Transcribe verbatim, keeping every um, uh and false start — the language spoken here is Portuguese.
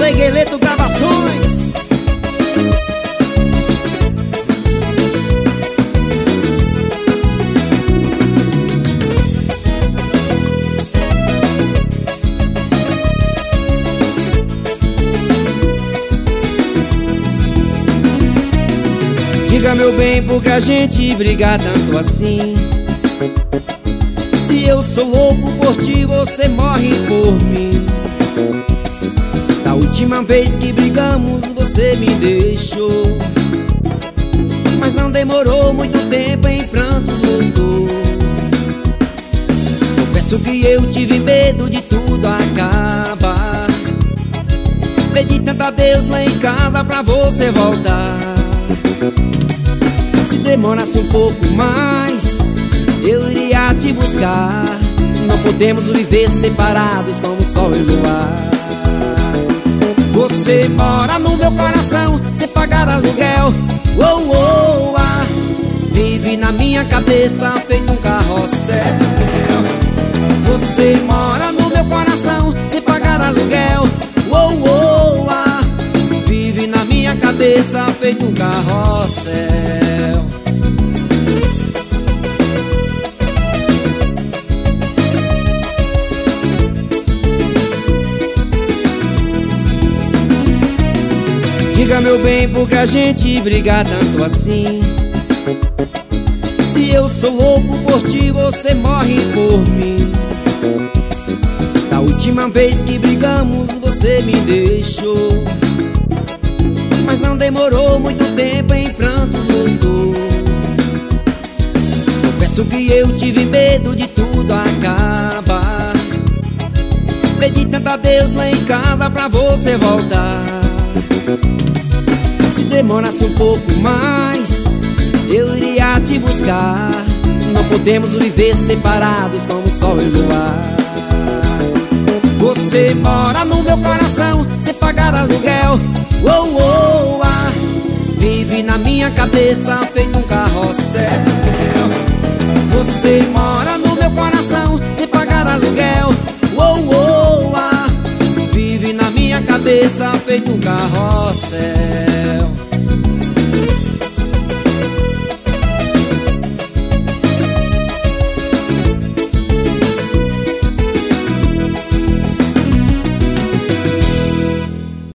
Legueleto Gravações. Diga, meu bem, por que a gente briga tanto assim? Se eu sou louco por ti, você morre por mim. Da última vez que brigamos, você me deixou, mas não demorou muito tempo, em prantos voltou. Confesso que eu tive medo de tudo acabar. Pedi tanto a Deus lá em casa pra você voltar. Se demorasse um pouco mais, eu iria te buscar. Não podemos viver separados como sol e luar. Você mora no meu coração sem pagar aluguel. Oh, oh, ah. Vive na minha cabeça feito um carrossel. Você mora no meu coração sem pagar aluguel. Oh, oh, ah. Vive na minha cabeça feito um carrossel. Diga, meu bem, por que a gente briga tanto assim? Se eu sou louco por ti, você morre por mim. Da última vez que brigamos, você me deixou, mas não demorou muito tempo, em prantos voltou. Confesso que eu tive medo de tudo acabar. Pedi tanto a Deus lá em casa pra você voltar. Se demorasse um pouco mais, eu iria te buscar. Não podemos viver separados como sol e luar. Você mora no meu coração sem pagar aluguel. Oh, oh, ah. Vive na minha cabeça feito um carrossel. Você mora no meu coração sem pagar aluguel. Oh, oh, ah. Vive na minha cabeça feito um carrossel.